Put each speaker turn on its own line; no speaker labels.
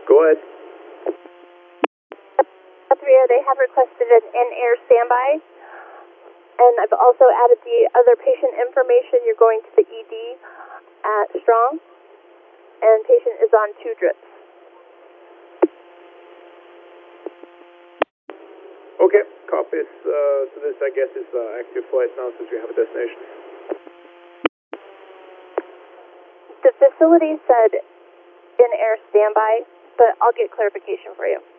Go ahead.
3, they have requested an in-air standby, and I've also added the other patient information. You're going to the ED at Strong, and patient is on 2 drips.
Okay, copies. So this, I guess, is active flight now since we have a destination.
The facility said in-air standby, but I'll get clarification for you.